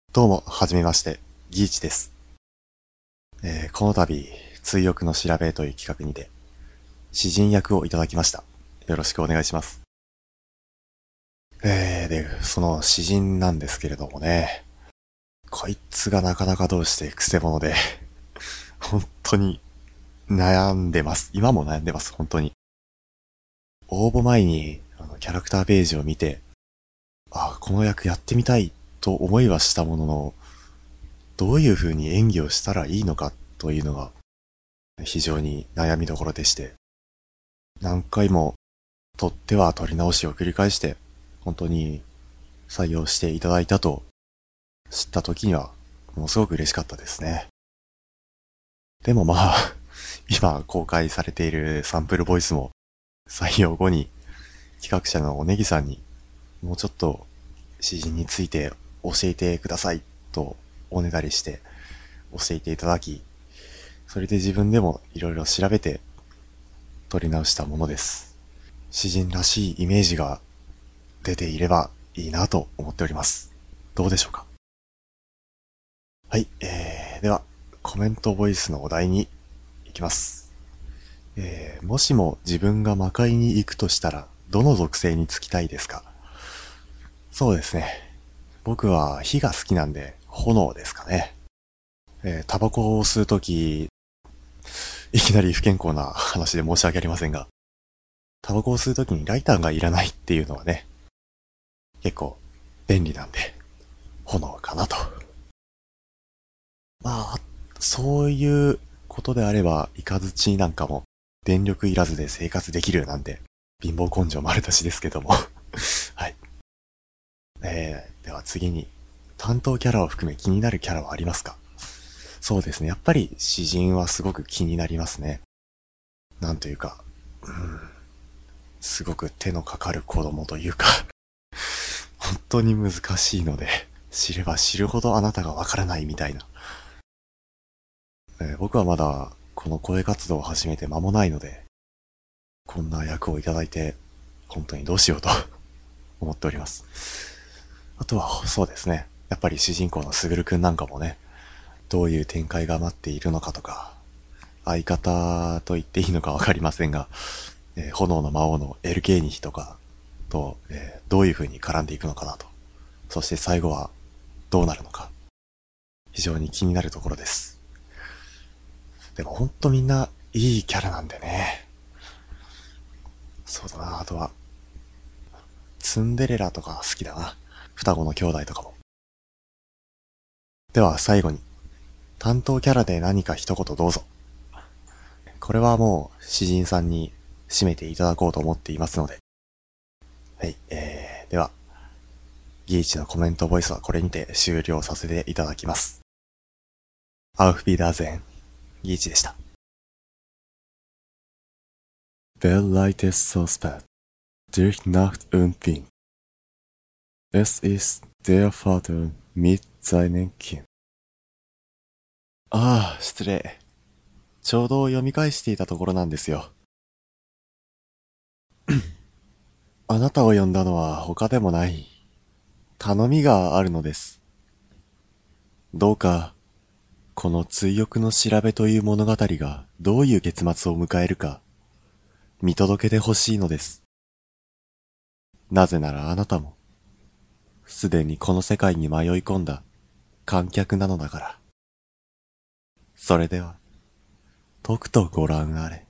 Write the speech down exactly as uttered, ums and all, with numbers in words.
どうも、はじめまして、ギーチです。えーこの度、追憶の調べという企画にて、詩人役をいただきました。よろしくお願いします。えー、で、その詩人なんですけれどもね、こいつがなかなかどうしてクセ者で、本当に悩んでます。今も悩んでます、本当に。応募前に、あの、キャラクターページを見て、あ、この役やってみたいと思いはしたものの、どういう風に演技をしたらいいのかというのが、非常に悩みどころでして、何回も取っては取り直しを繰り返して、本当に採用していただいたと知った時には、ものすごく嬉しかったですね。でもまあ、今公開されているサンプルボイスも採用後に企画者のおネギさんにもうちょっと詩人について教えてくださいとおねだりして教えていただき、それで自分でもいろいろ調べて取り直したものです。詩人らしいイメージが出ていればいいなと思っております。どうでしょうか。はい、えー、では、コメントボイスのお題に行きます。えー、もしも自分が魔界に行くとしたら、どの属性につきたいですか？そうですね。僕は火が好きなんで、炎ですかね。えー、タバコを吸うとき、いきなり不健康な話で申し訳ありませんが、タバコを吸うときにライターがいらないっていうのはね、結構便利なんで、炎かなと。まあ、そういうことであれば、イカズチなんかも電力いらずで生活できるなんて、貧乏根性丸出しですけども。はい。えー、では次に、担当キャラを含め気になるキャラはありますか？そうですね。やっぱり詩人はすごく気になりますね。なんというか、うん、すごく手のかかる子供というか、本当に難しいので、知れば知るほどあなたがわからないみたいな。えー僕はまだこの声活動を始めて間もないので、こんな役をいただいて、本当にどうしようと思っております。あとは、そうですね。やっぱり主人公のすぐるくんなんかもね、どういう展開が待っているのかとか、相方と言っていいのかわかりませんが、えー炎の魔王のエルケーニヒとかと、えーどういう風に絡んでいくのかなと。そして最後はどうなるのか。非常に気になるところです。でもほんとみんないいキャラなんでね。そうだな、あとは、ツンデレラとか好きだな。双子の兄弟とかも。では最後に、担当キャラで何か一言どうぞ。これはもう詩人さんに締めていただこうと思っていますので。はい、えー、では、ギーチのコメントボイスはこれにて終了させていただきます。アウフビダーゼン、ギーチでした。Wer leitet so spät durch Nacht und Wind? Es ist der Vater mit seinem Kind. ああ、失礼。ちょうど読み返していたところなんですよ。あなたを呼んだのは他でもない。頼みがあるのです。どうか、この追憶の調べという物語がどういう結末を迎えるか、見届けてほしいのです。なぜならあなたも、すでにこの世界に迷い込んだ観客なのだから。それでは、とくとご覧あれ。